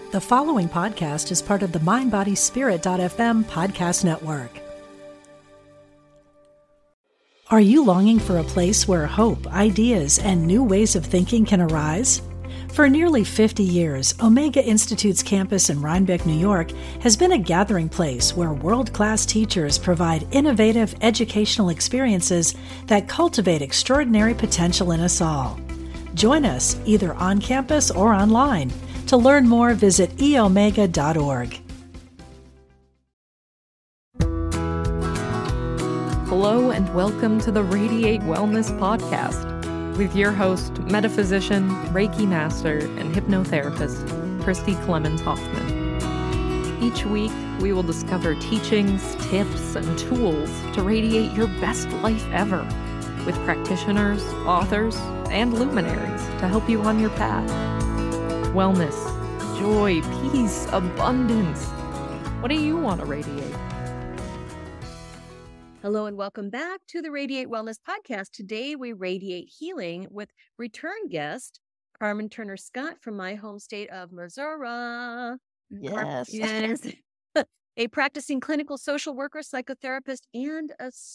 The following podcast is part of the MindBodySpirit.fm podcast network. Are you longing for a place where hope, ideas, and new ways of thinking can arise? For nearly 50 years, Omega Institute's campus in Rhinebeck, New York, has been a gathering place where world-class teachers provide innovative educational experiences that cultivate extraordinary potential in us all. Join us either on campus or online. To learn more, visit eomega.org. Hello and welcome to the Radiate Wellness Podcast with your host, metaphysician, Reiki master, and hypnotherapist, Christy Clemens Hoffman. Each week, we will discover teachings, tips, and tools to radiate your best life ever with practitioners, authors, and luminaries to help you on your path. Wellness, joy, peace, abundance. What do you want to radiate? Hello and welcome back to the Radiate Wellness Podcast. Today we radiate healing with return guest Carmen Turner Scott from my home state of Missouri. Yes. Yes. A practicing clinical social worker, psychotherapist, and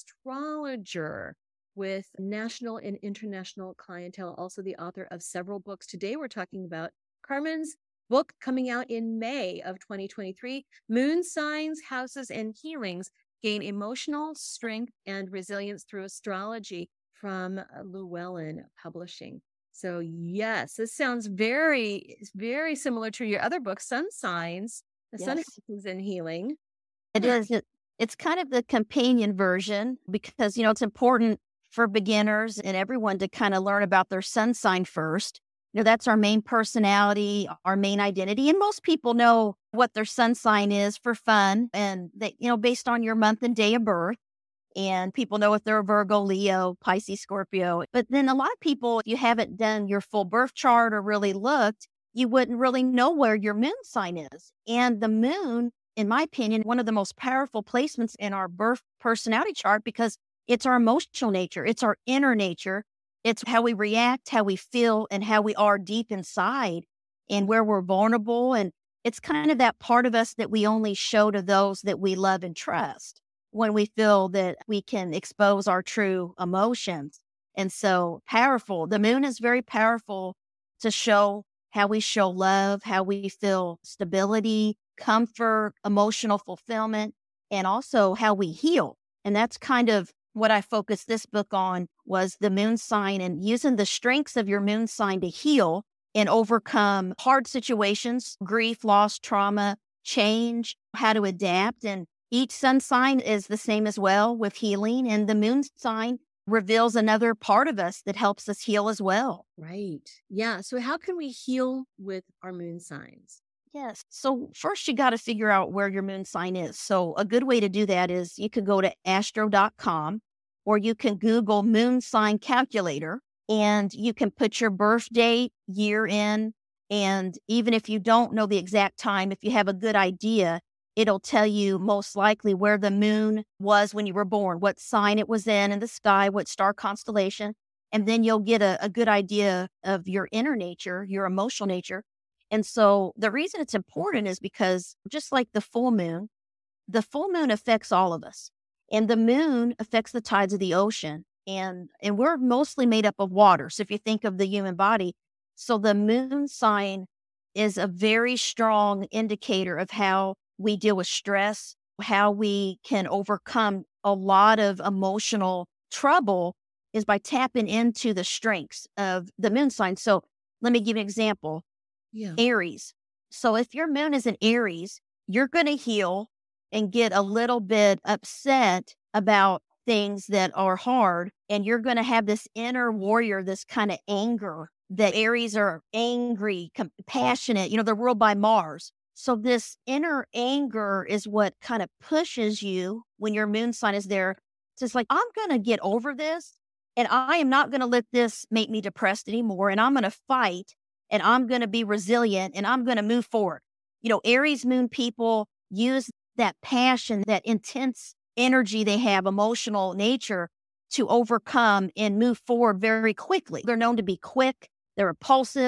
astrologer with national and international clientele. Also the author of several books. Today we're talking about Carmen's book coming out in May of 2023, Moon Signs, Houses, and Healings. Gain emotional strength and resilience through astrology from Llewellyn Publishing. So yes, this sounds very, very similar to your other book, Sun Signs, the Sun Houses and Healing. It is. It's kind of the companion version because, it's important for beginners and everyone to kind of learn about their sun sign first. That's our main personality, our main identity. And most people know what their sun sign is for fun. And they, based on your month and day of birth. And people know if they're a Virgo, Leo, Pisces, Scorpio. But then a lot of people, if you haven't done your full birth chart or really looked, you wouldn't really know where your moon sign is. And the moon, in my opinion, one of the most powerful placements in our birth personality chart because it's our emotional nature. It's our inner nature. It's how we react, how we feel, and how we are deep inside and where we're vulnerable. And it's kind of that part of us that we only show to those that we love and trust when we feel that we can expose our true emotions. And so powerful. The moon is very powerful to show how we show love, how we feel stability, comfort, emotional fulfillment, and also how we heal. And that's kind of what I focused this book on was the moon sign and using the strengths of your moon sign to heal and overcome hard situations, grief, loss, trauma, change, how to adapt. And each sun sign is the same as well with healing. And the moon sign reveals another part of us that helps us heal as well. Right. Yeah. So how can we heal with our moon signs? Yes. So first you got to figure out where your moon sign is. So a good way to do that is you could go to astro.com or you can Google moon sign calculator and you can put your birth date, year in. And even if you don't know the exact time, if you have a good idea, it'll tell you most likely where the moon was when you were born, what sign it was in the sky, what star constellation. And then you'll get a good idea of your inner nature, your emotional nature. And so the reason it's important is because just like the full moon affects all of us. And the moon affects the tides of the ocean. And we're mostly made up of water. So if you think of the human body, so the moon sign is a very strong indicator of how we deal with stress, how we can overcome a lot of emotional trouble is by tapping into the strengths of the moon sign. So let me give you an example. Yeah. Aries. So if your moon is in Aries, you're going to heal and get a little bit upset about things that are hard. And you're going to have this inner warrior, this kind of anger that Aries are angry, passionate, they're ruled by Mars. So this inner anger is what kind of pushes you when your moon sign is there. So it's like, I'm going to get over this and I am not going to let this make me depressed anymore. And I'm going to fight. And I'm going to be resilient and I'm going to move forward. Aries moon people use that passion, that intense energy they have, emotional nature to overcome and move forward very quickly. They're known to be quick. They're impulsive.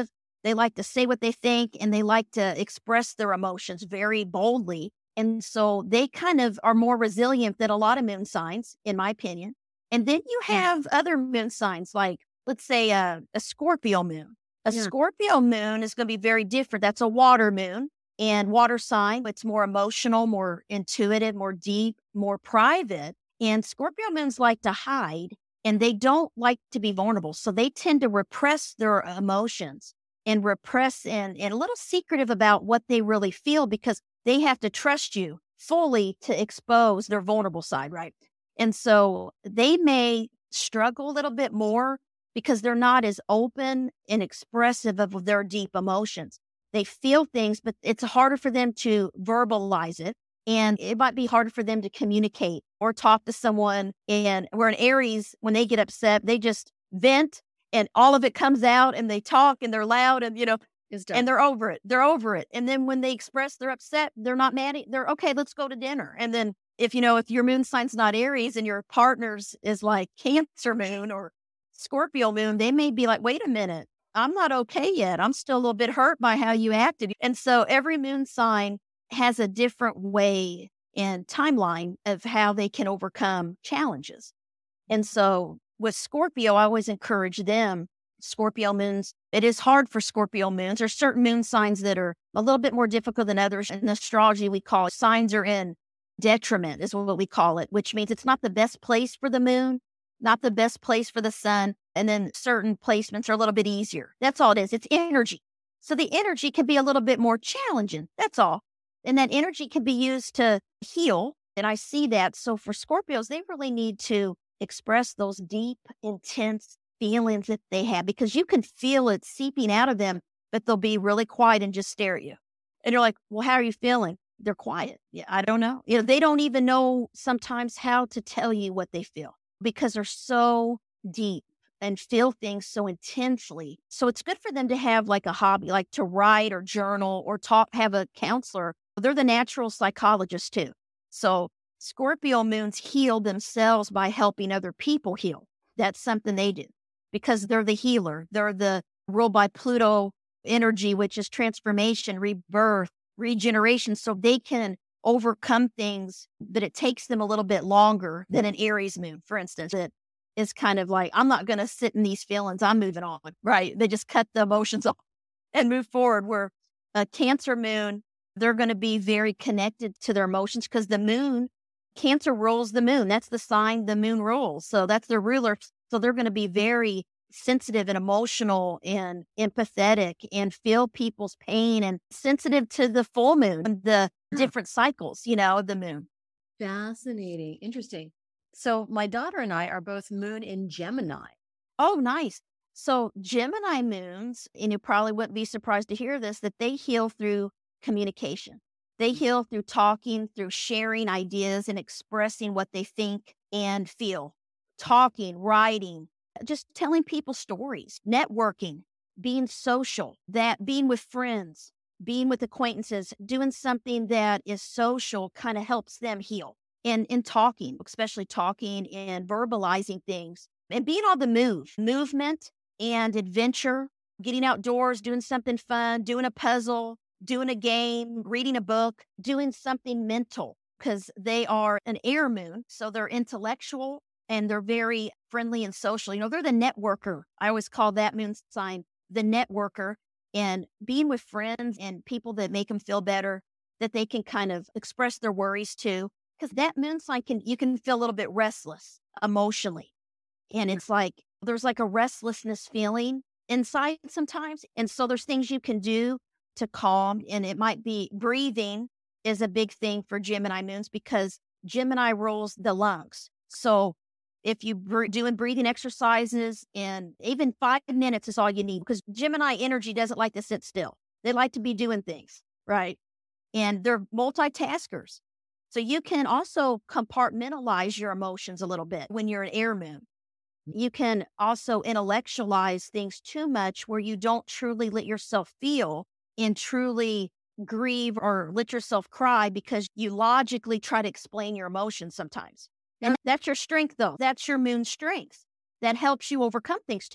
They like to say what they think, and they like to express their emotions very boldly. And so they kind of are more resilient than a lot of moon signs, in my opinion. And then you have other moon signs, like, let's say a Scorpio moon. A Scorpio moon is going to be very different. That's a water moon. And water sign, it's more emotional, more intuitive, more deep, more private. And Scorpio moons like to hide, and they don't like to be vulnerable. So they tend to repress their emotions and repress and a little secretive about what they really feel, because they have to trust you fully to expose their vulnerable side, right? And so they may struggle a little bit more because they're not as open and expressive of their deep emotions. They feel things, but it's harder for them to verbalize it. And it might be harder for them to communicate or talk to someone. And where an Aries, when they get upset, they just vent and all of it comes out, and they talk and they're loud and, and they're over it. They're over it. And then when they express they're upset, they're not mad. They're okay, let's go to dinner. And then if your moon sign's not Aries and your partner's is like Cancer moon or Scorpio moon, they may be like, wait a minute, I'm not okay yet. I'm still a little bit hurt by how you acted. And so every moon sign has a different way and timeline of how they can overcome challenges. And so with Scorpio, I always encourage them, Scorpio moons, it is hard for Scorpio moons. There's certain moon signs that are a little bit more difficult than others. In astrology, we call it signs are in detriment is what we call it, which means it's not the best place for the moon, not the best place for the sun. And then certain placements are a little bit easier. That's all it is. It's energy. So the energy can be a little bit more challenging. That's all. And that energy can be used to heal. And I see that. So for Scorpios, they really need to express those deep, intense feelings that they have, because you can feel it seeping out of them, but they'll be really quiet and just stare at you. And you're like, well, how are you feeling? They're quiet. Yeah, I don't know. They don't even know sometimes how to tell you what they feel because they're so deep and feel things so intensely. So it's good for them to have like a hobby, like to write or journal or talk, have a counselor. They're the natural psychologist too. So Scorpio moons heal themselves by helping other people heal. That's something they do because they're the healer. They're the ruled by Pluto energy, which is transformation, rebirth, regeneration. So they can overcome things, but it takes them a little bit longer than an Aries moon, for instance. It is kind of like, I'm not going to sit in these feelings. I'm moving on, right? They just cut the emotions off and move forward. Where a Cancer moon, they're going to be very connected to their emotions because the moon, Cancer rules the moon. That's the sign the moon rules. So that's their ruler. So they're going to be very sensitive and emotional and empathetic and feel people's pain and sensitive to the full moon and the different cycles, of the moon. Fascinating. Interesting. So my daughter and I are both moon in Gemini. Oh, nice. So Gemini moons, and you probably wouldn't be surprised to hear this, that they heal through communication. They heal through talking, through sharing ideas and expressing what they think and feel. Talking, writing, just telling people stories, networking, being social, that being with friends, being with acquaintances, doing something that is social kind of helps them heal. And in talking, especially talking and verbalizing things and being on the movement and adventure, getting outdoors, doing something fun, doing a puzzle, doing a game, reading a book, doing something mental, because they are an air moon. So they're intellectual and they're very friendly and social. They're the networker. I always call that moon sign the networker, and being with friends and people that make them feel better, that they can kind of express their worries to. Because that moon sign you can feel a little bit restless emotionally. And it's like, there's like a restlessness feeling inside sometimes. And so there's things you can do to calm. And it might be breathing is a big thing for Gemini moons because Gemini rules the lungs. So if you doing breathing exercises, and even 5 minutes is all you need, because Gemini energy doesn't like to sit still. They like to be doing things, right? And they're multitaskers. So you can also compartmentalize your emotions a little bit when you're an air moon. You can also intellectualize things too much where you don't truly let yourself feel and truly grieve or let yourself cry because you logically try to explain your emotions sometimes. And that's your strength, though. That's your moon strength. That helps you overcome things too.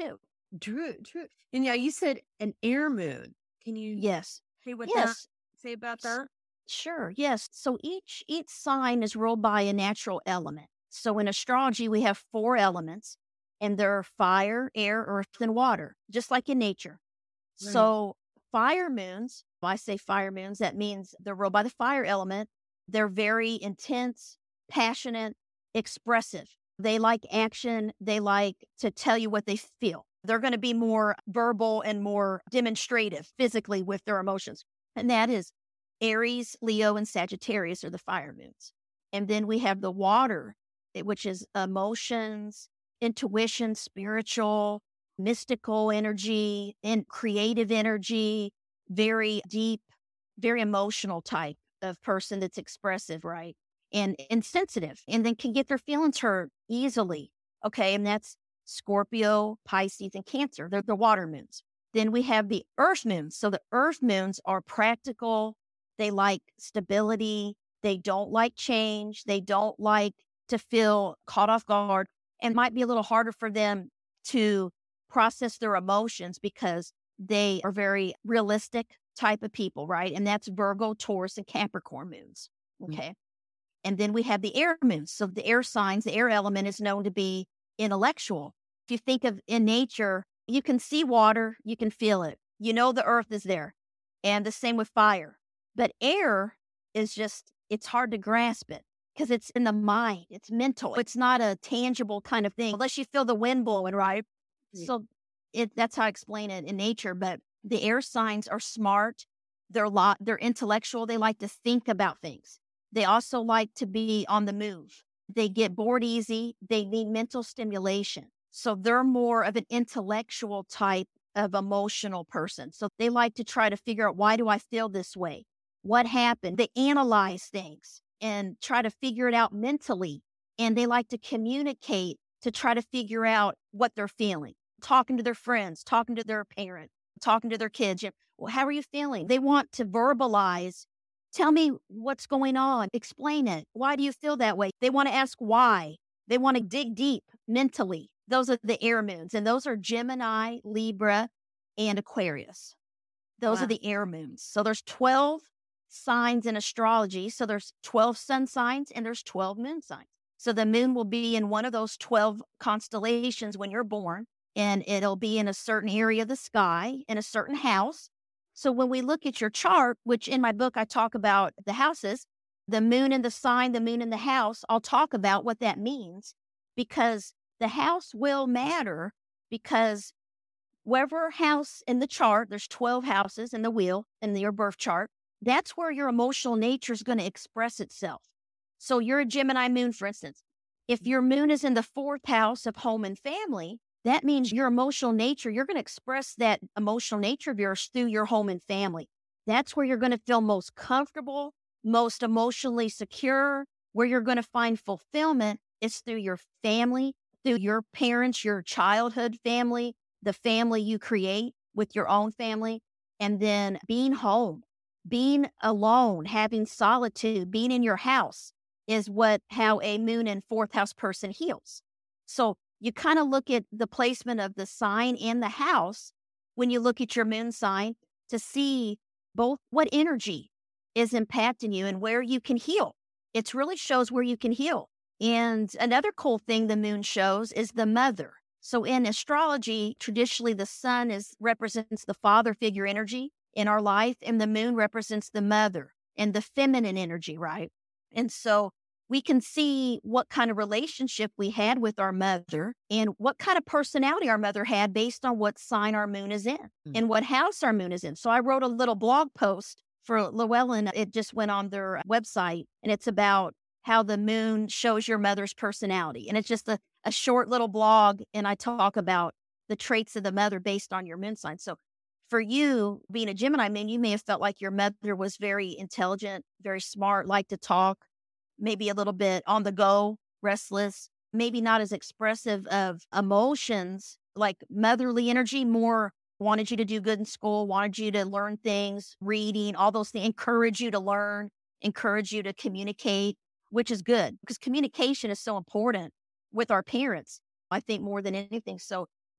True, true. And yeah, you said an air moon. Can you Yes. say what that Yes. say about that? Sure. Yes. So each sign is ruled by a natural element. So in astrology, we have 4 elements, and they're fire, air, earth, and water, just like in nature. Right. So fire moons, when I say fire moons, that means they're ruled by the fire element. They're very intense, passionate, expressive. They like action. They like to tell you what they feel. They're going to be more verbal and more demonstrative physically with their emotions. And that is Aries, Leo, and Sagittarius are the fire moons. And then we have the water, which is emotions, intuition, spiritual, mystical energy, and creative energy, very deep, very emotional type of person that's expressive, right? And sensitive, and then can get their feelings hurt easily. Okay. And that's Scorpio, Pisces, and Cancer. They're the water moons. Then we have the earth moons. So the earth moons are practical. They like stability. They don't like change. They don't like to feel caught off guard, and might be a little harder for them to process their emotions because they are very realistic type of people, right? And that's Virgo, Taurus, and Capricorn moons. Okay. And then we have the air moons. So the air signs, the air element is known to be intellectual. If you think of in nature, you can see water, you can feel it. You know the earth is there. And the same with fire. But air is just, it's hard to grasp it because it's in the mind. It's mental. It's not a tangible kind of thing unless you feel the wind blowing, right? So that's how I explain it in nature. But the air signs are smart. They're intellectual. They like to think about things. They also like to be on the move. They get bored easy. They need mental stimulation. So they're more of an intellectual type of emotional person. So they like to try to figure out, why do I feel this way? What happened? They analyze things and try to figure it out mentally. And they like to communicate to try to figure out what they're feeling, talking to their friends, talking to their parent, talking to their kids. Well, how are you feeling? They want to verbalize. Tell me what's going on. Explain it. Why do you feel that way? They want to ask why. They want to dig deep mentally. Those are the air moons, and those are Gemini, Libra, and Aquarius. Those are the air moons. So there's 12 signs in astrology. So there's 12 sun signs and there's 12 moon signs. So the moon will be in one of those 12 constellations when you're born, and it'll be in a certain area of the sky in a certain house. So when we look at your chart, which in my book I talk about the houses, the moon and the sign, the moon and the house, I'll talk about what that means, because the house will matter, because wherever house in the chart, there's 12 houses in the wheel in your birth chart, that's where your emotional nature is going to express itself. So you're a Gemini moon, for instance. If your moon is in the 4th house of home and family, that means your emotional nature, you're going to express that emotional nature of yours through your home and family. That's where you're going to feel most comfortable, most emotionally secure, where you're going to find fulfillment is through your family, through your parents, your childhood family, the family you create with your own family, and then being home, being alone, having solitude, being in your house is how a moon and 4th house person heals. So you kind of look at the placement of the sign and the house when you look at your moon sign to see both what energy is impacting you and where you can heal. It really shows where you can heal. And another cool thing the moon shows is the mother. So in astrology, traditionally the sun represents the father figure energy in our life, and the moon represents the mother and the feminine energy, right? And so we can see what kind of relationship we had with our mother and what kind of personality our mother had based on what sign our moon is in and what house our moon is in. So I wrote a little blog post for Llewellyn. It just went on their website, and it's about how the moon shows your mother's personality. And it's just a short little blog, and I talk about the traits of the mother based on your moon sign. So for you, being a Gemini moon, you may have felt like your mother was very intelligent, very smart, liked to talk, maybe a little bit on the go, restless, maybe not as expressive of emotions, like motherly energy, more wanted you to do good in school, wanted you to learn things, reading, all those things, encourage you to learn, encourage you to communicate, which is good because communication is so important with our parents, I think, more than anything. So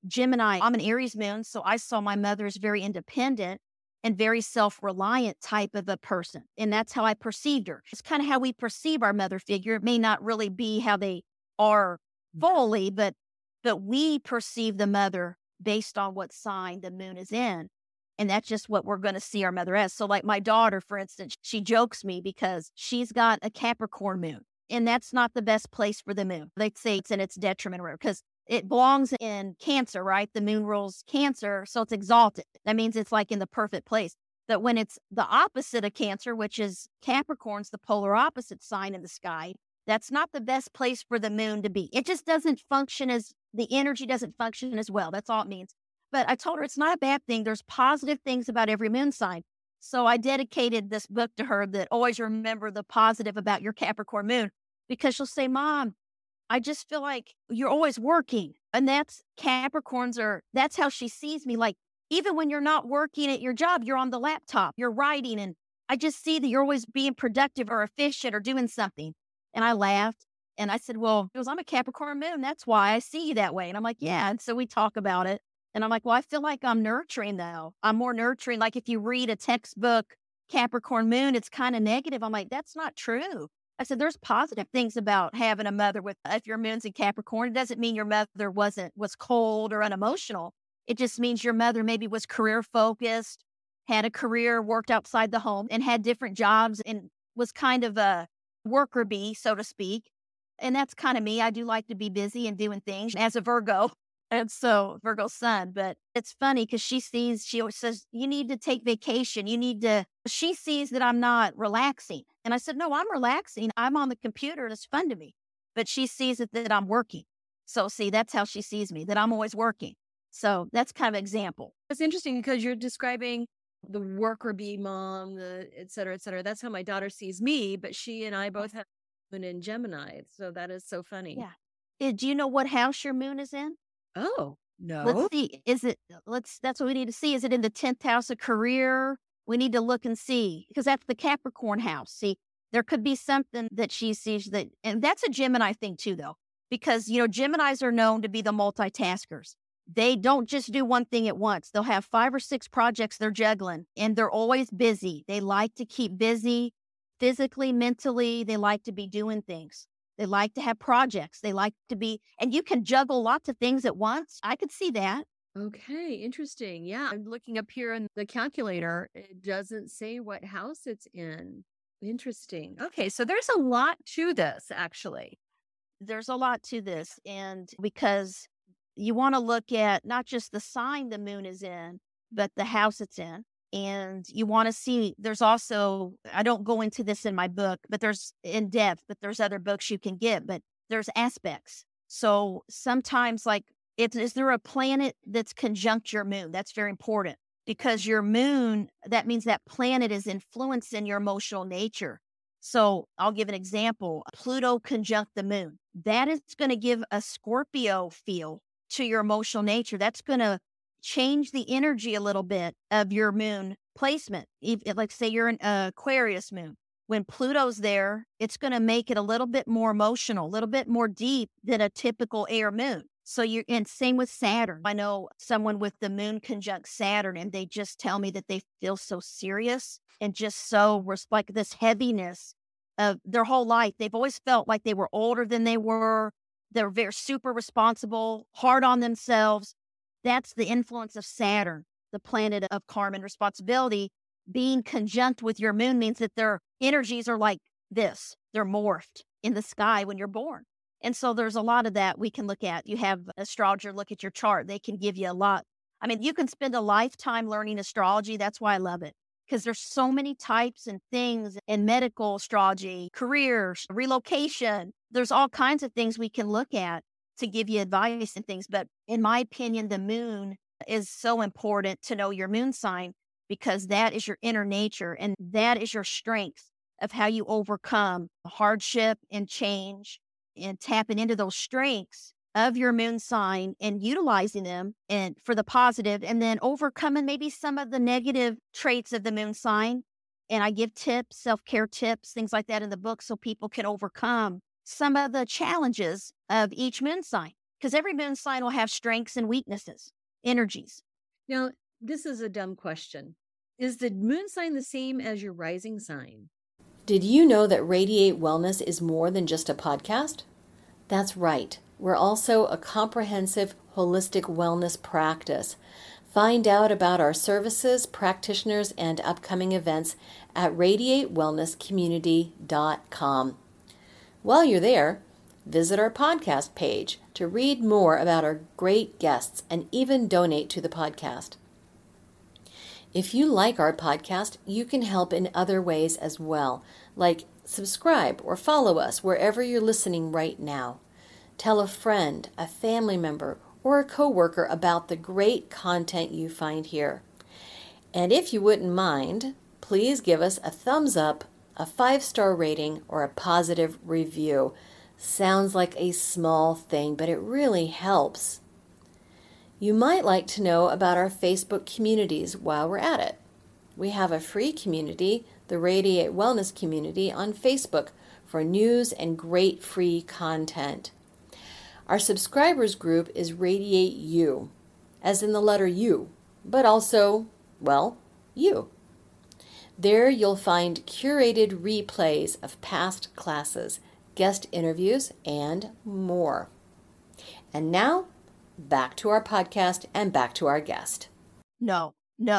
Gemini, I'm an Aries moon, so I saw my mother as very independent and very self-reliant type of a person. And that's how I perceived her. It's kind of how we perceive our mother figure. It may not really be how they are fully, but we perceive the mother based on what sign the moon is in. And that's just what we're going to see our mother as. So like my daughter, for instance, she jokes me because she's got a Capricorn moon. And that's not the best place for the moon. They say it's in its detriment because it belongs in Cancer, right? The moon rules Cancer, so it's exalted. That means it's like in the perfect place. That when it's the opposite of Cancer, which is Capricorn's the polar opposite sign in the sky, that's not the best place for the moon to be. It just doesn't function the energy doesn't function as well. That's all it means. But I told her it's not a bad thing. There's positive things about every moon sign. So I dedicated this book to her that always remember the positive about your Capricorn moon, because she'll say, Mom, I just feel like you're always working. And that's that's how she sees me. Like, even when you're not working at your job, you're on the laptop, you're writing. And I just see that you're always being productive or efficient or doing something. And I laughed and I said, well, I'm a Capricorn moon. That's why I see you that way. And I'm like, yeah. And so we talk about it. And I'm like, well, I feel like I'm nurturing though. I'm more nurturing. Like if you read a textbook, Capricorn moon, it's kind of negative. I'm like, that's not true. I said, there's positive things about having a mother if your moon's in Capricorn. It doesn't mean your mother was cold or unemotional. It just means your mother maybe was career focused, had a career, worked outside the home and had different jobs and was kind of a worker bee, so to speak. And that's kind of me. I do like to be busy and doing things as a Virgo. And so Virgo sun, but it's funny because she always says, you need to take vacation. She sees that I'm not relaxing. And I said, no, I'm relaxing. I'm on the computer. It's fun to me. But she sees it that I'm working. So see, that's how she sees me, that I'm always working. So that's kind of an example. It's interesting because you're describing the worker bee mom, the et cetera, et cetera. That's how my daughter sees me, but she and I both have moon in Gemini. So that is so funny. Yeah. Do you know what house your moon is in? Oh, no. Let's see. That's what we need to see. Is it in the 10th house of career? We need to look and see because that's the Capricorn house. See, there could be something that she sees and that's a Gemini thing too, though, because, Geminis are known to be the multitaskers. They don't just do one thing at once. They'll have 5 or 6 projects they're juggling and they're always busy. They like to keep busy physically, mentally. They like to be doing things. They like to have projects. They like to be, and you can juggle lots of things at once. I could see that. Okay, interesting. Yeah, I'm looking up here in the calculator. It doesn't say what house it's in. Interesting. Okay, so there's a lot to this, actually. There's a lot to this. And because you want to look at not just the sign the moon is in, but the house it's in. And you want to see, there's also, I don't go into this in my book, but there's in depth, but there's other books you can get, but there's aspects. So sometimes is there a planet that's conjunct your moon? That's very important because your moon, that means that planet is influencing your emotional nature. So I'll give an example. Pluto conjunct the moon. That is going to give a Scorpio feel to your emotional nature. That's going to change the energy a little bit of your moon placement. Like say you're an Aquarius moon. When Pluto's there, it's going to make it a little bit more emotional, a little bit more deep than a typical air moon. So and same with Saturn. I know someone with the moon conjunct Saturn and they just tell me that they feel so serious and just so like this heaviness of their whole life. They've always felt like they were older than they were. They're very super responsible, hard on themselves. That's the influence of Saturn, the planet of karma and responsibility. Being conjunct with your moon means that their energies are like this. They're morphed in the sky when you're born. And so there's a lot of that we can look at. You have an astrologer look at your chart. They can give you a lot. I mean, you can spend a lifetime learning astrology. That's why I love it. Because there's so many types and things in medical astrology, careers, relocation. There's all kinds of things we can look at to give you advice and things. But in my opinion, the moon is so important to know your moon sign because that is your inner nature and that is your strength of how you overcome hardship and change and tapping into those strengths of your moon sign and utilizing them and for the positive and then overcoming maybe some of the negative traits of the moon sign. And I give tips, self-care tips, things like that in the book so people can overcome some of the challenges of each moon sign. because every moon sign will have strengths and weaknesses, energies. Now, this is a dumb question. Is the moon sign the same as your rising sign? Did you know that Radiate Wellness is more than just a podcast? That's right. We're also a comprehensive holistic wellness practice. Find out about our services, practitioners, and upcoming events at radiatewellnesscommunity.com. While you're there, visit our podcast page to read more about our great guests and even donate to the podcast. If you like our podcast, you can help in other ways as well, like subscribe or follow us wherever you're listening right now. Tell a friend, a family member, or a coworker about the great content you find here. And if you wouldn't mind, please give us a thumbs up, a 5-star rating, or a positive review. Sounds like a small thing, but it really helps. You might like to know about our Facebook communities while we're at it. We have a free community, the Radiate Wellness Community, on Facebook for news and great free content. Our subscribers group is Radiate You, as in the letter U, but also, well, you. There you'll find curated replays of past classes, guest interviews, and more. And now, back to our podcast and back to our guest. No.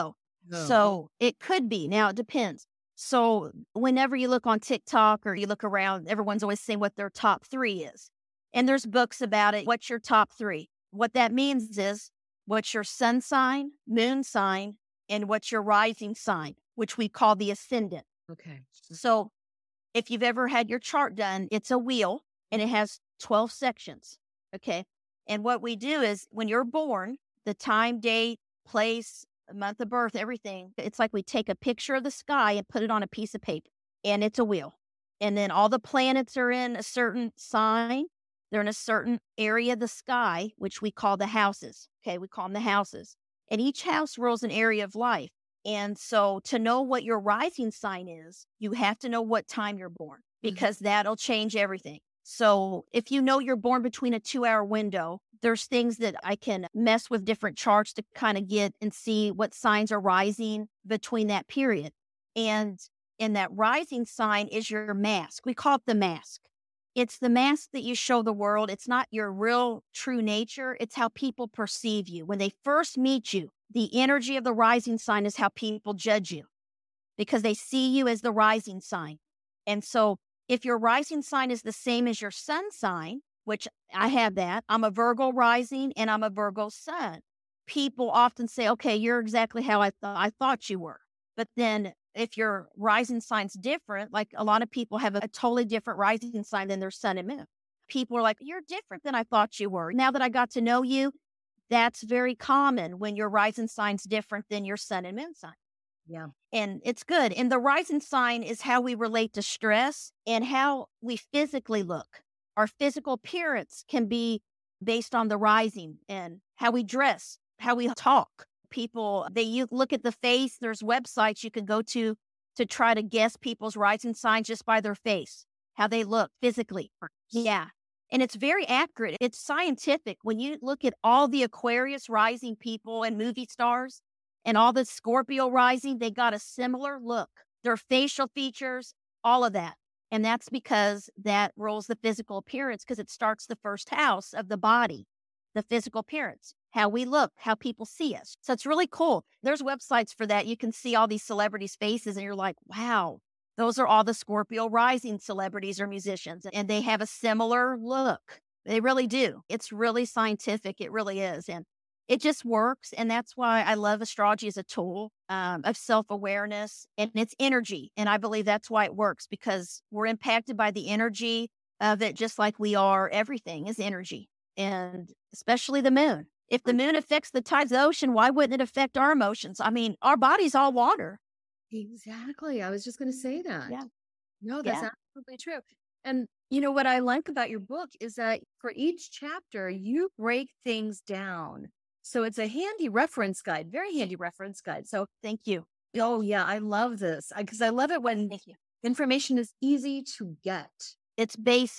So it could be. Now, it depends. So whenever you look on TikTok or you look around, everyone's always saying what their top 3 is. And there's books about it. What's your top 3? What that means is what's your sun sign, moon sign, and what's your rising sign, which we call the ascendant. Okay. So if you've ever had your chart done, it's a wheel and it has 12 sections. Okay. And what we do is when you're born, the time, date, place, month of birth, everything, it's like we take a picture of the sky and put it on a piece of paper, and it's a wheel. And then all the planets are in a certain sign. They're in a certain area of the sky, which we call the houses. Okay, we call them the houses. And each house rules an area of life. And so to know what your rising sign is, you have to know what time you're born, because that'll change everything. So if you know you're born between a 2-hour window, there's things that I can mess with different charts to kind of get and see what signs are rising between that period. And in that rising sign is your mask. We call it the mask. It's the mask that you show the world. It's not your real true nature. It's how people perceive you. When they first meet you, the energy of the rising sign is how people judge you, because they see you as the rising sign. And so if your rising sign is the same as your sun sign, which I have that, I'm a Virgo rising and I'm a Virgo sun. People often say, okay, you're exactly how I thought you were. But then if your rising sign's different, like a lot of people have a totally different rising sign than their sun and moon. People are like, you're different than I thought you were. Now that I got to know you, that's very common when your rising sign's different than your sun and moon sign. Yeah. And it's good. And the rising sign is how we relate to stress and how we physically look. Our physical appearance can be based on the rising, and how we dress, how we talk. People, you look at the face. There's websites you can go to try to guess people's rising signs just by their face, how they look physically. Yeah. And it's very accurate. It's scientific. When you look at all the Aquarius rising people and movie stars and all the Scorpio rising, they got a similar look. Their facial features, all of that. And that's because that rules the physical appearance, because it starts the first house of the body, the physical appearance, how we look, how people see us. So it's really cool. There's websites for that. You can see all these celebrities' faces and you're like, wow, those are all the Scorpio rising celebrities or musicians. And they have a similar look. They really do. It's really scientific. It really is. And it just works. And that's why I love astrology as a tool of self-awareness, and it's energy. And I believe that's why it works, because we're impacted by the energy of it, just like we are. Everything is energy, and especially the moon. If the moon affects the tides of the ocean, why wouldn't it affect our emotions? I mean, our body's all water. Exactly. I was just going to say that. Yeah. No, that's absolutely true. And you know what I like about your book is that for each chapter, you break things down. So it's a handy reference guide, very handy reference guide. So Thank you. oh yeah, I love this because I love it when Thank you. information is easy to get. It's basic.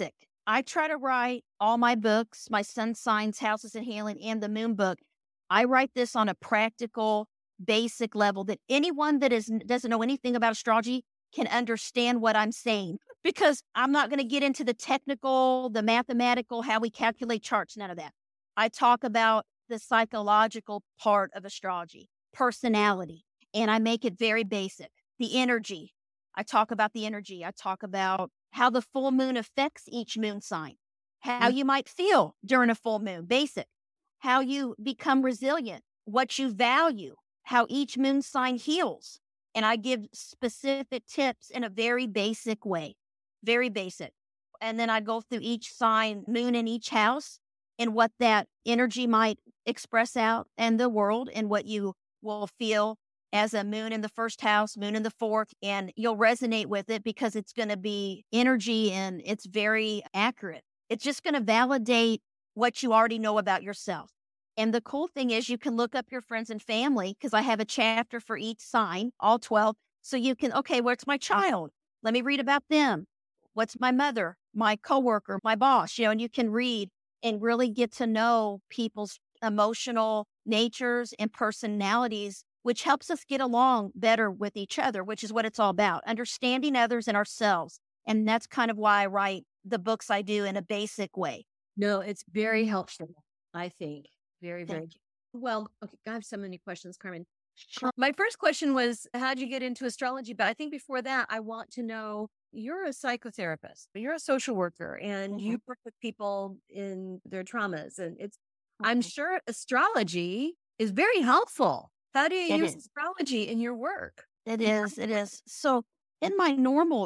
I try to write all my books, my sun signs, houses and healing, and the moon book. I write this on a practical, basic level that anyone that doesn't know anything about astrology can understand what I'm saying, because I'm not going to get into the technical, the mathematical, how we calculate charts, none of that. I talk about the psychological part of astrology, personality, and I make it very basic. The energy. I talk about the energy. I talk about how the full moon affects each moon sign, how you might feel during a full moon, basic, how you become resilient, what you value, how each moon sign heals. And I give specific tips in a very basic way, very basic. And then I go through each sign, moon in each house, and what that energy might express out in the world, and what you will feel as a moon in the first house, moon in the fourth, and you'll resonate with it because it's going to be energy and it's very accurate. It's just going to validate what you already know about yourself. And the cool thing is you can look up your friends and family, because I have a chapter for each sign, all 12. So you can, okay, what's my child? Let me read about them. What's my mother, my coworker, my boss, and you can read and really get to know people's emotional natures and personalities, which helps us get along better with each other, which is what it's all about, understanding others and ourselves. And that's kind of why I write the books I do in a basic way. No, it's very helpful, I think. Very, very. Thank you. Well, okay, I have so many questions, Carmen. Sure. My first question was, how'd you get into astrology? But I think before that, I want to know, you're a psychotherapist, you're a social worker, and you work with people in their traumas. And I'm sure astrology is very helpful. How do you use astrology in your work? It is. So in my normal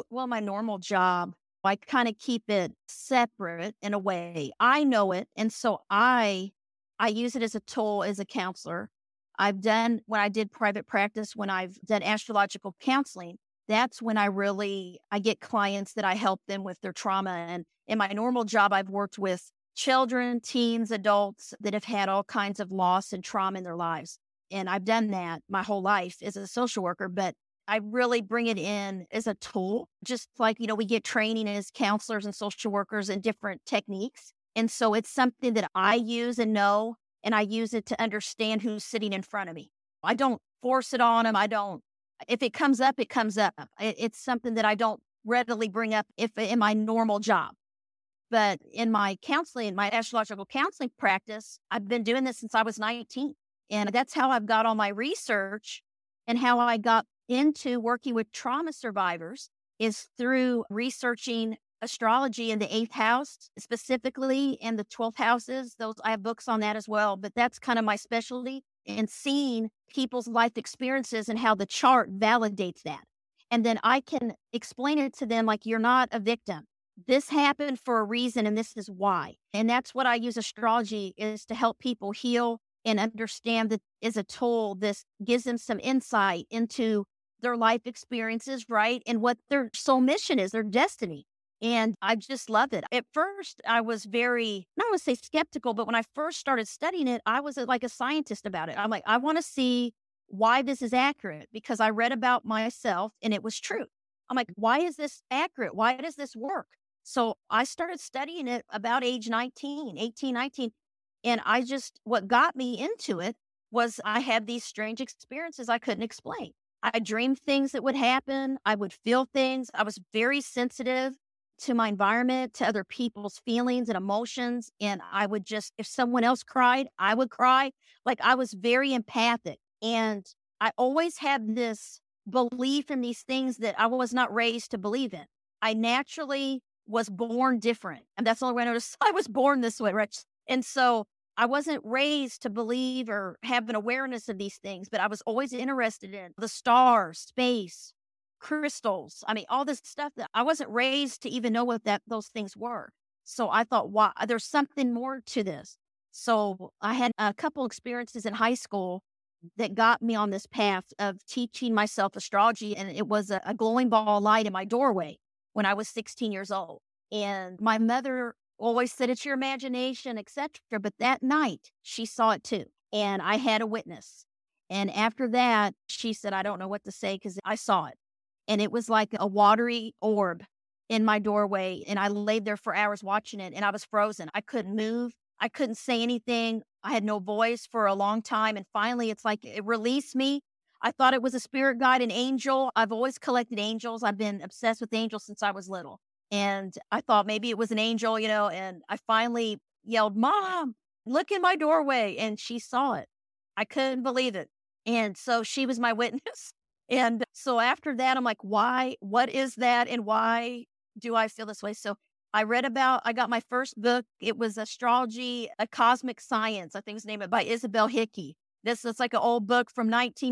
job, I kind of keep it separate in a way. I know it. And so I use it as a tool, as a counselor. I've done, when I did private practice, when I've done astrological counseling, that's when I get clients that I help them with their trauma. And in my normal job, I've worked with children, teens, adults that have had all kinds of loss and trauma in their lives. And I've done that my whole life as a social worker, but I really bring it in as a tool, just like, we get training as counselors and social workers in different techniques. And so it's something that I use and know, and I use it to understand who's sitting in front of me. I don't force it on them. If it comes up, it comes up. It's something that I don't readily bring up in my normal job. But in my counseling, my astrological counseling practice, I've been doing this since I was 19. And that's how I've got all my research, and how I got into working with trauma survivors is through researching astrology in the 8th house, specifically in the 12th houses. I have books on that as well, but that's kind of my specialty, and seeing people's life experiences and how the chart validates that. And then I can explain it to them like, you're not a victim. This happened for a reason, and this is why. And that's what I use astrology is to help people heal and understand that is a tool. This gives them some insight into their life experiences, right? And what their soul mission is, their destiny. And I just love it. At first, I was very, I don't want to say skeptical, but when I first started studying it, I was like a scientist about it. I'm like, I want to see why this is accurate, because I read about myself and it was true. I'm like, why is this accurate? Why does this work? So I started studying it about age 18, 19. And what got me into it was I had these strange experiences I couldn't explain. I dreamed things that would happen. I would feel things. I was very sensitive to my environment, to other people's feelings and emotions. And I would just, if someone else cried, I would cry. Like, I was very empathic. And I always had this belief in these things that I was not raised to believe in. I naturally was born different. And that's the only way I noticed I was born this way, right? And so I wasn't raised to believe or have an awareness of these things, but I was always interested in the stars, space, crystals. I mean, all this stuff that I wasn't raised to even know what those things were. So I thought, wow, there's something more to this. So I had a couple experiences in high school that got me on this path of teaching myself astrology. And it was a glowing ball of light in my doorway when I was 16 years old. And my mother always said, it's your imagination, etc. But that night she saw it too. And I had a witness. And after that, she said, I don't know what to say because I saw it. And it was like a watery orb. in my doorway, and I laid there for hours watching it, and I was frozen. I couldn't move. I couldn't say anything. I had no voice for a long time. And finally, it's like it released me. I thought it was a spirit guide, an angel. I've always collected angels. I've been obsessed with angels since I was little. And I thought maybe it was an angel, and I finally yelled, "Mom, look in my doorway." And she saw it. I couldn't believe it. And so she was my witness. And so after that, I'm like, why? What is that? And why do I feel this way? So I got my first book. It was Astrology, A Cosmic Science. I think it was named by Isabel Hickey. This is like an old book from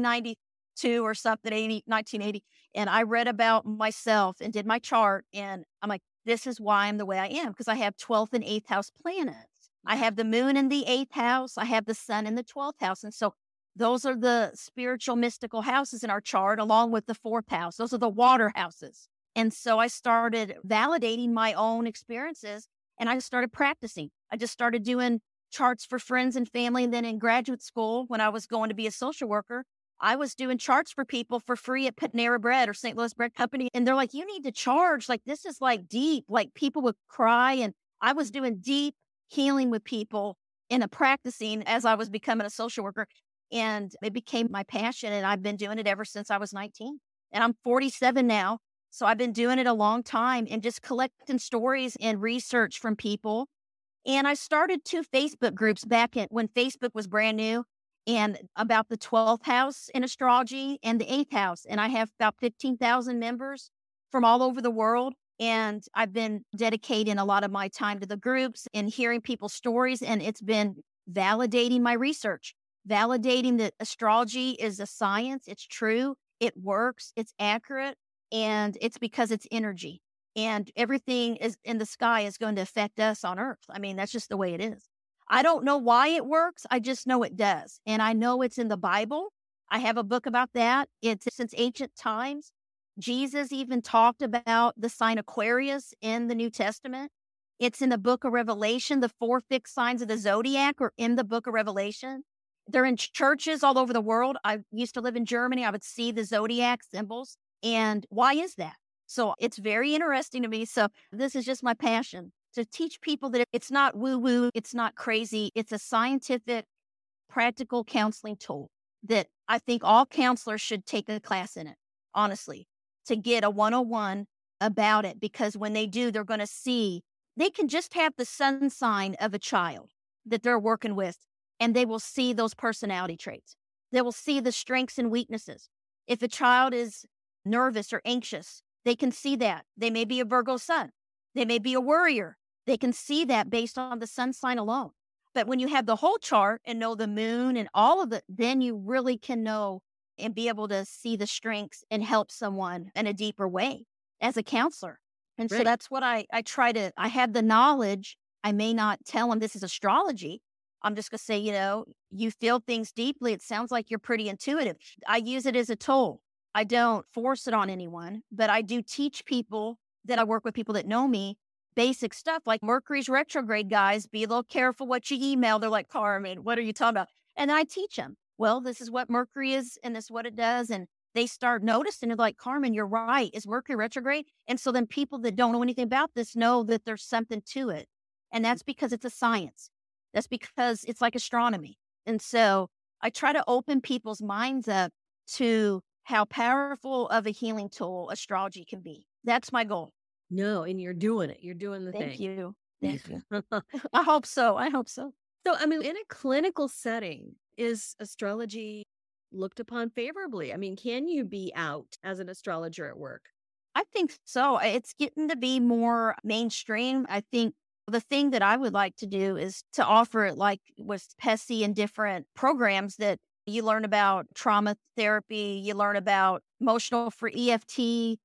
1992 or something, 1980. And I read about myself and did my chart. And I'm like, this is why I'm the way I am, because I have 12th and 8th house planets. I have the moon in the 8th house. I have the sun in the 12th house. And so those are the spiritual, mystical houses in our chart, along with the 4th house. Those are the water houses. And so I started validating my own experiences, and I started practicing. I just started doing charts for friends and family. And then in graduate school, when I was going to be a social worker, I was doing charts for people for free at Panera Bread or St. Louis Bread Company. And they're like, you need to charge. Like, this is like deep. Like, people would cry. And I was doing deep healing with people and practicing as I was becoming a social worker. And it became my passion. And I've been doing it ever since I was 19. And I'm 47 now. So I've been doing it a long time and just collecting stories and research from people. And I started 2 Facebook groups when Facebook was brand new, and about the 12th house in astrology and the 8th house. And I have about 15,000 members from all over the world. And I've been dedicating a lot of my time to the groups and hearing people's stories. And it's been validating my research, validating that astrology is a science. It's true. It works. It's accurate. And it's because it's energy, and everything is in the sky is going to affect us on Earth. I mean, that's just the way it is. I don't know why it works. I just know it does. And I know it's in the Bible. I have a book about that. It's since ancient times. Jesus even talked about the sign Aquarius in the New Testament. It's in the book of Revelation. The 4 fixed signs of the zodiac are in the book of Revelation. They're in churches all over the world. I used to live in Germany. I would see the zodiac symbols. And why is that? So it's very interesting to me. So this is just my passion, to teach people that it's not woo-woo, it's not crazy. It's a scientific, practical counseling tool that I think all counselors should take a class in it, honestly, to get a 101 about it. Because when they do, they're going to see, they can just have the sun sign of a child that they're working with, and they will see those personality traits. They will see the strengths and weaknesses. If a child is nervous or anxious, they can see that. They may be a Virgo sun. They may be a worrier. They can see that based on the sun sign alone. But when you have the whole chart and know the moon and all of it, then you really can know and be able to see the strengths and help someone in a deeper way as a counselor. And so that's what I try to, I have the knowledge. I may not tell them this is astrology. I'm just going to say, you feel things deeply. It sounds like you're pretty intuitive. I use it as a tool. I don't force it on anyone, but I do teach people that I work with, people that know me, basic stuff like Mercury's retrograde, guys. Be a little careful what you email. They're like, Carmen, what are you talking about? And I teach them, well, this is what Mercury is and this is what it does. And they start noticing, they're like, Carmen, you're right. Is Mercury retrograde? And so then people that don't know anything about this know that there's something to it. And that's because it's a science. That's because it's like astronomy. And so I try to open people's minds up to how powerful of a healing tool astrology can be. That's my goal. No, and you're doing it. You're doing the thing. Thank you. Thank you. I hope so. So, I mean, in a clinical setting, is astrology looked upon favorably? I mean, can you be out as an astrologer at work? I think so. It's getting to be more mainstream. I think the thing that I would like to do is to offer it like with PESI and different programs that you learn about trauma therapy, you learn about emotional for EFT,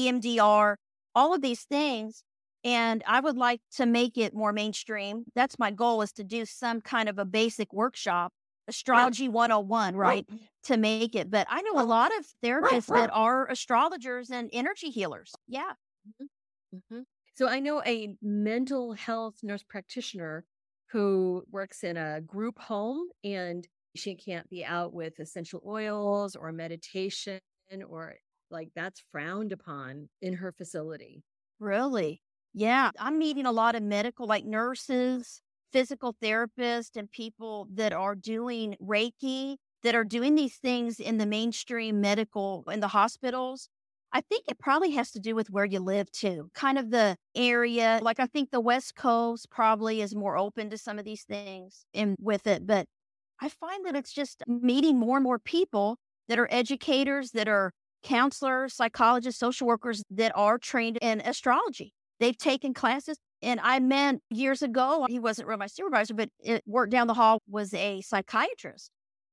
EMDR, all of these things. And I would like to make it more mainstream. That's my goal, is to do some kind of a basic workshop, astrology 101, right? To make it. But I know a lot of therapists that are astrologers and energy healers. Yeah. Mm-hmm. So I know a mental health nurse practitioner who works in a group home, and she can't be out with essential oils or meditation, or like that's frowned upon in her facility. Really? Yeah. I'm meeting a lot of medical, like nurses, physical therapists, and people that are doing Reiki, that are doing these things in the mainstream medical, in the hospitals. I think it probably has to do with where you live too, kind of the area. Like I think the West Coast probably is more open to some of these things and with it. But I find that it's just meeting more and more people that are educators, that are counselors, psychologists, social workers that are trained in astrology. They've taken classes. And I met years ago, he wasn't really my supervisor, but it worked down the hall, was a psychiatrist.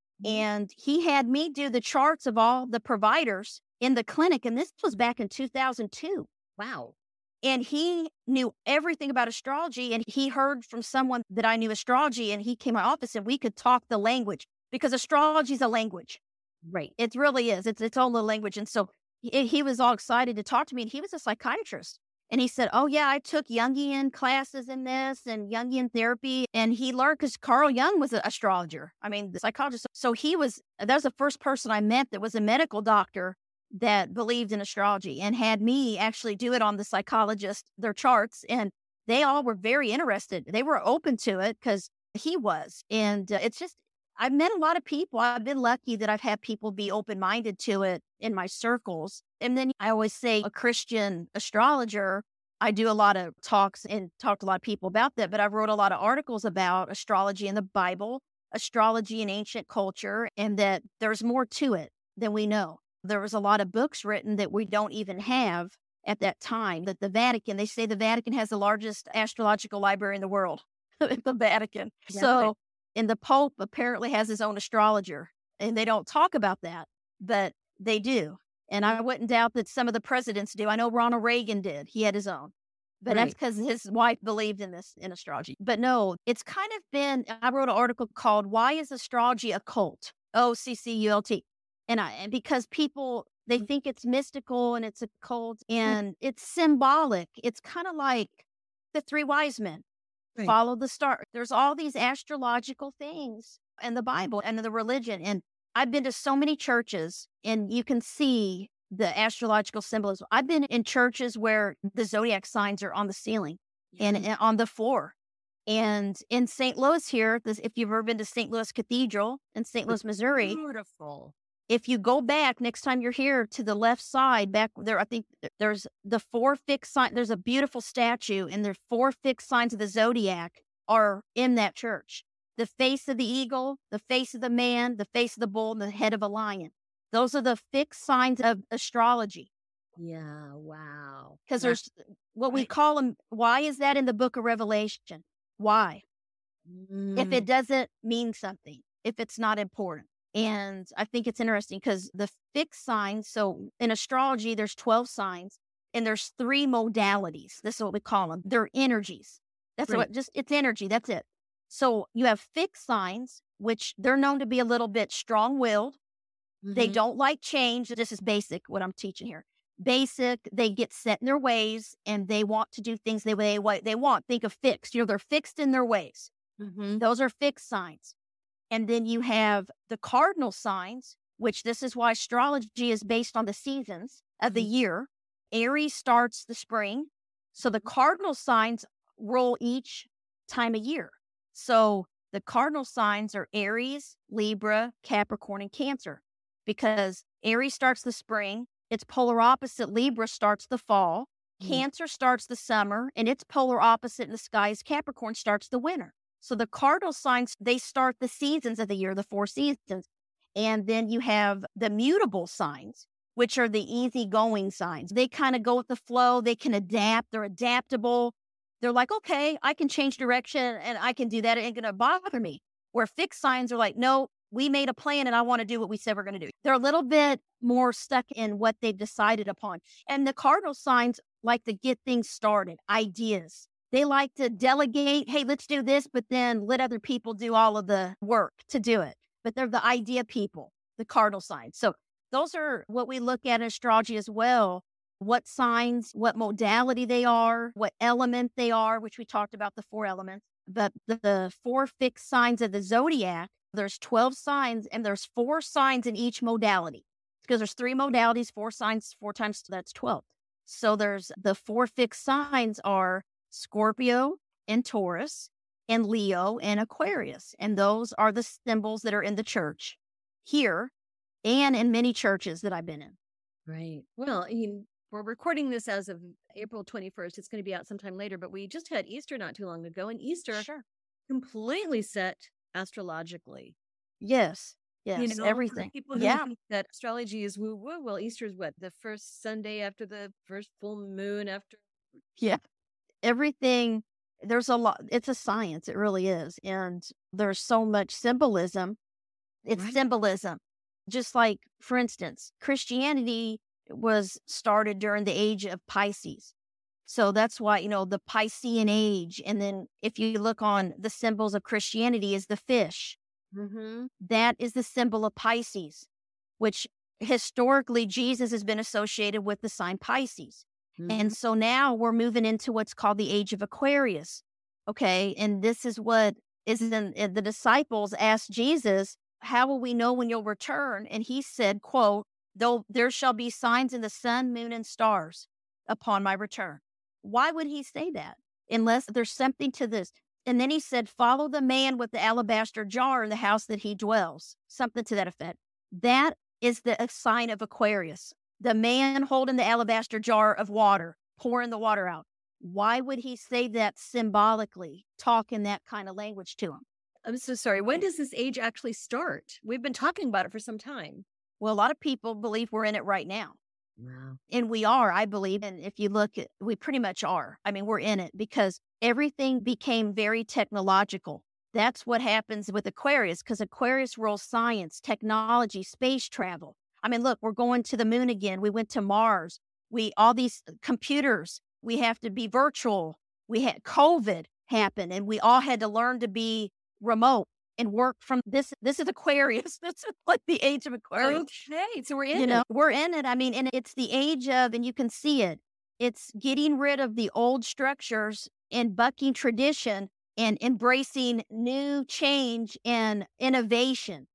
And he had me do the charts of all the providers in the clinic. And this was back in 2002. Wow. And he knew everything about astrology. And he heard from someone that I knew astrology. And he came to my office and we could talk the language, because astrology is a language. Right. It really is. It's its own little language. And so he was all excited to talk to me. And he was a psychiatrist. And he said, oh, yeah, I took Jungian classes in this and Jungian therapy. And he learned, because Carl Jung was an astrologer. I mean, the psychologist. So that was the first person I met that was a medical doctor that believed in astrology, and had me actually do it on the psychologist, their charts. And they all were very interested. They were open to it because he was. And it's just, I've met a lot of people. I've been lucky that I've had people be open-minded to it in my circles. And then I always say, a Christian astrologer, I do a lot of talks and talk to a lot of people about that, but I wrote a lot of articles about astrology in the Bible, astrology in ancient culture, and that there's more to it than we know. There was a lot of books written that we don't even have at that time. That the Vatican, they say the Vatican has the largest astrological library in the world, the Vatican. Yeah. So, and the Pope apparently has his own astrologer, and they don't talk about that, but they do. And I wouldn't doubt that some of the presidents do. I know Ronald Reagan did. He had his own. But that's because his wife believed in astrology. But no, it's kind of been, I wrote an article called Why is Astrology a Cult? OCCULT. And because people, they think it's mystical and it's a cult and it's symbolic. It's kind of like the three wise men. Right. Follow the star. There's all these astrological things in the Bible and in the religion. And I've been to so many churches, and you can see the astrological symbolism. I've been in churches where the zodiac signs are on the ceiling and on the floor. And in St. Louis here, if you've ever been to St. Louis Cathedral in St. Louis, Missouri. Beautiful. If you go back next time you're here to the left side, back there, I think there's the 4 fixed signs. There's a beautiful statue, and the 4 fixed signs of the zodiac are in that church. The face of the eagle, the face of the man, the face of the bull, and the head of a lion. Those are the fixed signs of astrology. Yeah, wow. Because there's what we call them. Why is that in the book of Revelation? Why? If it doesn't mean something, if it's not important. And I think it's interesting because the fixed signs, so in astrology, there's 12 signs and there's 3 modalities. This is what we call them. They're energies. That's right. It's energy. That's it. So you have fixed signs, which they're known to be a little bit strong-willed. Mm-hmm. They don't like change. This is basic, what I'm teaching here. Basic, they get set in their ways and they want to do things the way they want. Think of fixed. They're fixed in their ways. Mm-hmm. Those are fixed signs. And then you have the cardinal signs, which this is why astrology is based on the seasons of the year. Aries starts the spring. So the cardinal signs rule each time of year. So the cardinal signs are Aries, Libra, Capricorn, and Cancer. Because Aries starts the spring, its polar opposite Libra starts the fall, Cancer starts the summer, and its polar opposite in the sky is Capricorn starts the winter. So the cardinal signs, they start the seasons of the year, the 4 seasons. And then you have the mutable signs, which are the easygoing signs. They kind of go with the flow. They can adapt. They're adaptable. They're like, okay, I can change direction and I can do that. It ain't going to bother me. Where fixed signs are like, no, we made a plan and I want to do what we said we're going to do. They're a little bit more stuck in what they've decided upon. And the cardinal signs like to get things started, ideas. They like to delegate, hey, let's do this, but then let other people do all of the work to do it. But they're the idea people, the cardinal signs. So those are what we look at in astrology as well. What signs, what modality they are, what element they are, which we talked about the 4 elements. But the 4 fixed signs of the zodiac, there's 12 signs and there's 4 signs in each modality. Because there's 3 modalities, 4 signs, 4 times, that's 12. So there's the 4 fixed signs are Scorpio and Taurus and Leo and Aquarius. And those are the symbols that are in the church here and in many churches that I've been in. Right. Well, we're recording this as of April 21st. It's going to be out sometime later, but we just had Easter not too long ago, and Easter completely set astrologically. Yes. Yes, everything. People who think that astrology is woo-woo, well, Easter is what? The first Sunday after the first full moon after? Yeah. Everything, there's a lot. It's a science. It really is. And there's so much symbolism. It's symbolism. Just like, for instance, Christianity was started during the age of Pisces. So that's why, the Piscean age. And then if you look on the symbols of Christianity is the fish. Mm-hmm. That is the symbol of Pisces, which historically Jesus has been associated with the sign Pisces. Mm-hmm. And so now we're moving into what's called the age of Aquarius. Okay. And this is what is in the disciples asked Jesus, how will we know when you'll return? And he said, quote, though there shall be signs in the sun, moon, and stars upon my return. Why would he say that? Unless there's something to this. And then he said, follow the man with the alabaster jar in the house that he dwells. Something to that effect. That is the sign of Aquarius. The man holding the alabaster jar of water, pouring the water out. Why would he say that symbolically, talk in that kind of language to him? I'm so sorry. When does this age actually start? We've been talking about it for some time. Well, a lot of people believe we're in it right now. Wow. And we are, I believe. And if you look at, we pretty much are. I mean, we're in it because everything became very technological. That's what happens with Aquarius, because Aquarius rules science, technology, space travel. I mean, look, we're going to the moon again. We went to Mars. All these computers, we have to be virtual. We had COVID happen and we all had to learn to be remote and work from this. This is Aquarius. This is like the age of Aquarius. Okay. So we're in it. We're in it. I mean, and it's the age of, and you can see it. It's getting rid of the old structures and bucking tradition and embracing new change and innovation,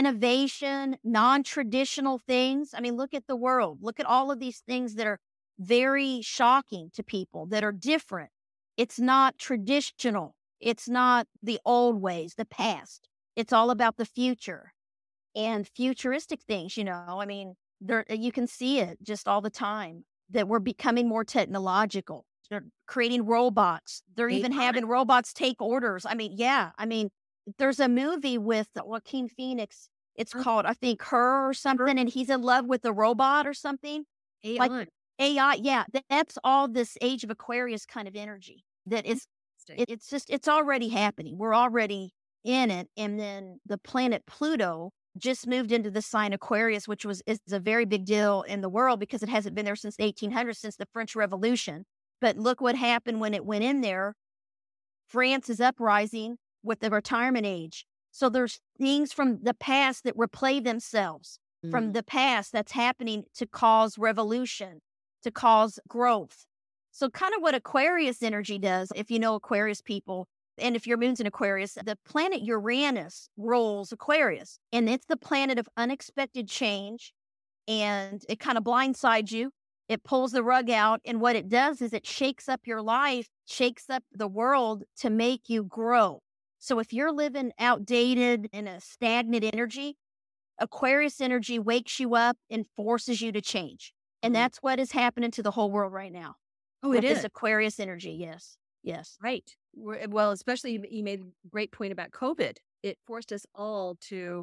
non-traditional things. I mean, look at the world. Look at all of these things that are very shocking to people, that are different. It's not traditional. It's not the old ways, the past. It's all about the future and futuristic things, I mean, you can see it just all the time that we're becoming more technological. They're creating robots. They're even having robots take orders. I mean, there's a movie with Joaquin Phoenix. It's called, I think, Her or something, and he's in love with a robot or something. AI. Like AI, yeah. That's all this age of Aquarius kind of energy that is. It's already happening. We're already in it. And then the planet Pluto just moved into the sign Aquarius, which is a very big deal in the world because it hasn't been there since the 1800s, since the French Revolution. But look what happened when it went in there. France is uprising with the retirement age. So there's things from the past that replay themselves from the past that's happening to cause revolution, to cause growth. So kind of what Aquarius energy does, if you know Aquarius people, and if your moon's in Aquarius, the planet Uranus rules Aquarius. And it's the planet of unexpected change. And it kind of blindsides you. It pulls the rug out. And what it does is it shakes up your life, shakes up the world to make you grow. So if you're living outdated in a stagnant energy, Aquarius energy wakes you up and forces you to change. And that's what is happening to the whole world right now. Oh, it is. This Aquarius energy. Yes. Yes. Right. Well, especially you made a great point about COVID. It forced us all to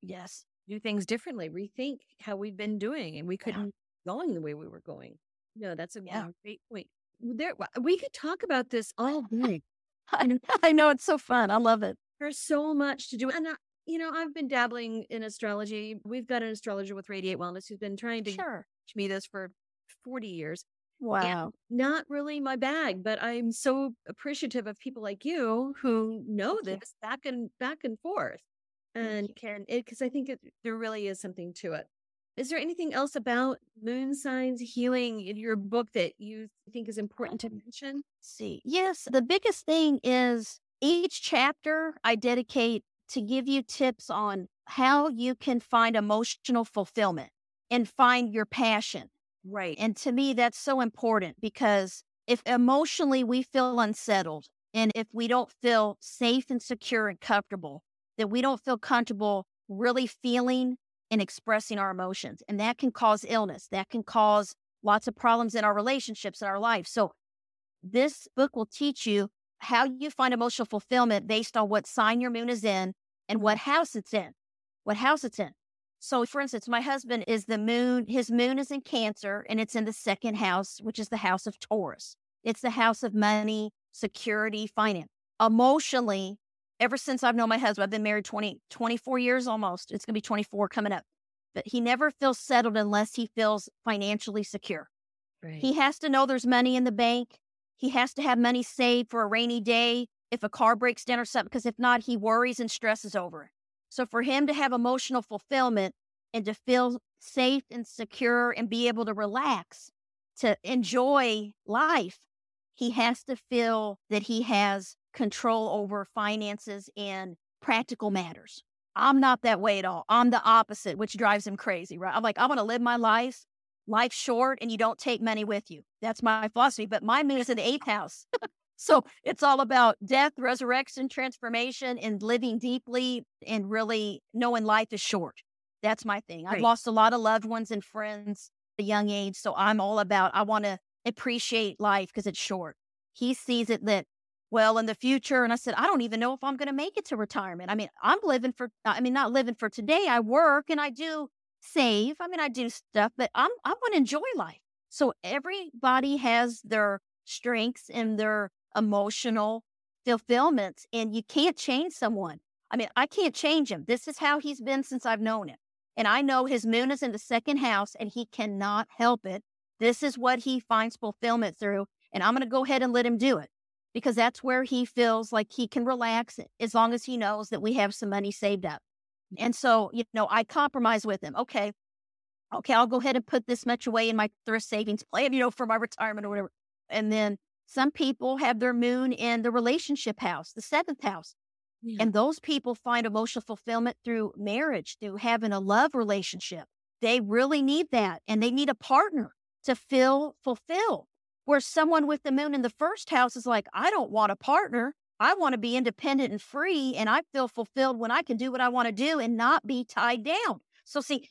do things differently, rethink how we've been doing, and we couldn't going the way we were going. No, that's a great point. We could talk about this all day. I know, it's so fun. I love it. There's so much to do. And, I've been dabbling in astrology. We've got an astrologer with Radiate Wellness who's been trying to teach me this for 40 years. Wow. And not really my bag, but I'm so appreciative of people like you who know this back and forth. And Karen, because I think there really is something to it. Is there anything else about moon signs healing in your book that you think is important to mention? See, yes, the biggest thing is each chapter I dedicate to give you tips on how you can find emotional fulfillment and find your passion. Right. And to me, that's so important because if emotionally we feel unsettled and if we don't feel safe and secure and comfortable, then we don't feel comfortable really feeling and expressing our emotions. And that can cause illness. That can cause lots of problems in our relationships in our life. So this book will teach you how you find emotional fulfillment based on what sign your moon is in and what house it's in. What house it's in. So, for instance, my husband is the moon, his moon is in Cancer, and it's in the second house, which is the house of Taurus. It's the house of money, security, finance. Emotionally, ever since I've known my husband, I've been married 24 years almost. It's going to be 24 coming up. But he never feels settled unless he feels financially secure. Right. He has to know there's money in the bank. He has to have money saved for a rainy day if a car breaks down or something, because if not, he worries and stresses over it. So for him to have emotional fulfillment and to feel safe and secure and be able to relax, to enjoy life, he has to feel that he has control over finances and practical matters. I'm not that way at all. I'm the opposite, which drives him crazy, right? I'm like, I want to live my life. Life's short and you don't take money with you. That's my philosophy. But my moon is in the 8th house. So it's all about death, resurrection, transformation, and living deeply and really knowing life is short. That's my thing. I've lost a lot of loved ones and friends at a young age. So I'm all about, I want to appreciate life because it's short. He sees it that, well, in the future. And I said, I don't even know if I'm going to make it to retirement. I mean, not living for today. I work and I do save. I mean, I do stuff, but I want to enjoy life. So everybody has their strengths and their emotional fulfillments, and you can't change someone. I mean, I can't change him. This is how he's been since I've known him. And I know his moon is in the 2nd house and he cannot help it. This is what he finds fulfillment through. And I'm going to go ahead and let him do it because that's where he feels like he can relax as long as he knows that we have some money saved up. And so, I compromise with him. Okay, I'll go ahead and put this much away in my thrift savings plan, for my retirement or whatever. And then some people have their moon in the relationship house, the 7th house. Yeah. And those people find emotional fulfillment through marriage, through having a love relationship. They really need that. And they need a partner to feel fulfilled. Where someone with the moon in the 1st house is like, I don't want a partner. I want to be independent and free. And I feel fulfilled when I can do what I want to do and not be tied down. So see,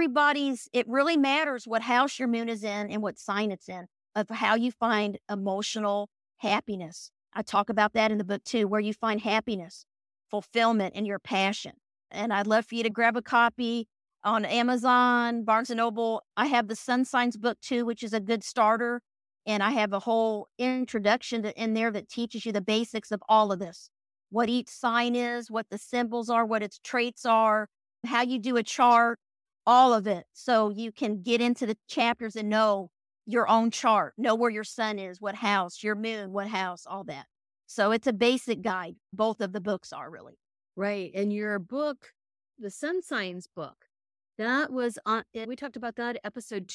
it really matters what house your moon is in and what sign it's in of how you find emotional happiness. I talk about that in the book too, where you find happiness, fulfillment, and your passion. And I'd love for you to grab a copy on Amazon, Barnes & Noble. I have the Sun Signs book too, which is a good starter. And I have a whole introduction in there that teaches you the basics of all of this. What each sign is, what the symbols are, what its traits are, how you do a chart, all of it. So you can get into the chapters and know your own chart, know where your sun is, what house, your moon, what house, all that. So it's a basic guide. Both of the books are really. Right. And your book, the Sun Signs book, that was we talked about that episode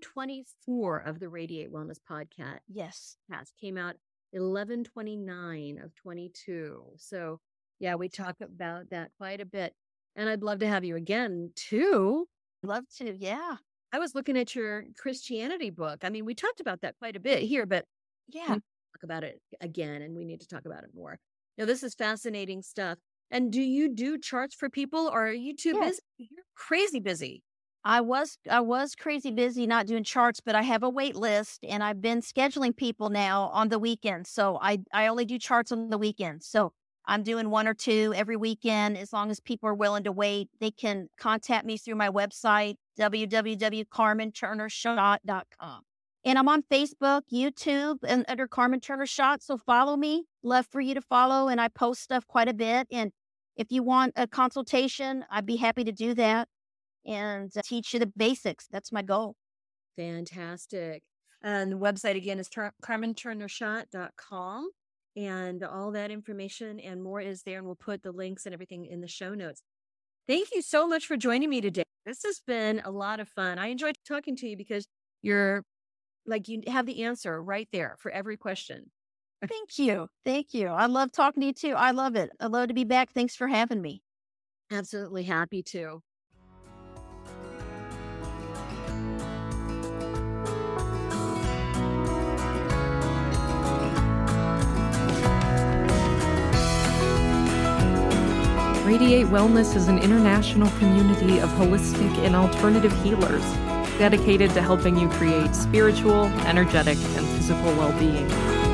224 of the Radiate Wellness podcast. Yes. Came out 11/29 of 22. So yeah, we talk about that quite a bit. And I'd love to have you again too. Love to. Yeah. I was looking at your Christianity book. I mean, we talked about that quite a bit here, but yeah, talk about it again, and we need to talk about it more. Now, this is fascinating stuff. And do you do charts for people, or are you too busy? You're crazy busy. I was crazy busy not doing charts, but I have a wait list, and I've been scheduling people now on the weekends. So I only do charts on the weekends. So I'm doing 1 or 2 every weekend. As long as people are willing to wait, they can contact me through my website, www.carmenturnershot.com. And I'm on Facebook, YouTube, and under Carmen Turner Shot. So follow me. Love for you to follow. And I post stuff quite a bit. And if you want a consultation, I'd be happy to do that and teach you the basics. That's my goal. Fantastic. And the website again is carmenturnershot.com. And all that information and more is there. And we'll put the links and everything in the show notes. Thank you so much for joining me today. This has been a lot of fun. I enjoyed talking to you because you have the answer right there for every question. Thank you. Thank you. I love talking to you too. I love it. I love to be back. Thanks for having me. Absolutely happy to. Radiate Wellness is an international community of holistic and alternative healers dedicated to helping you create spiritual, energetic, and physical well-being.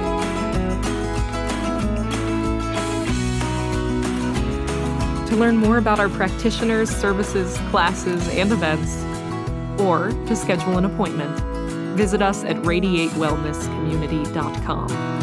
To learn more about our practitioners, services, classes, and events, or to schedule an appointment, visit us at radiatewellnesscommunity.com.